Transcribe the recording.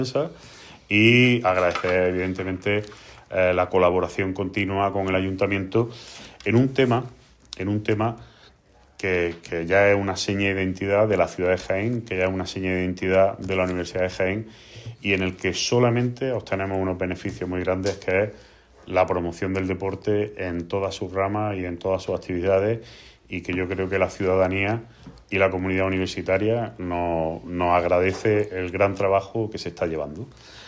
y agradecer evidentemente la colaboración continua con el Ayuntamiento en un tema que ya es una seña de identidad de la ciudad de Jaén, que ya es una seña de identidad de la Universidad de Jaén y en el que solamente obtenemos unos beneficios muy grandes, que es la promoción del deporte en todas sus ramas y en todas sus actividades, y que yo creo que la ciudadanía y la comunidad universitaria nos agradece el gran trabajo que se está llevando.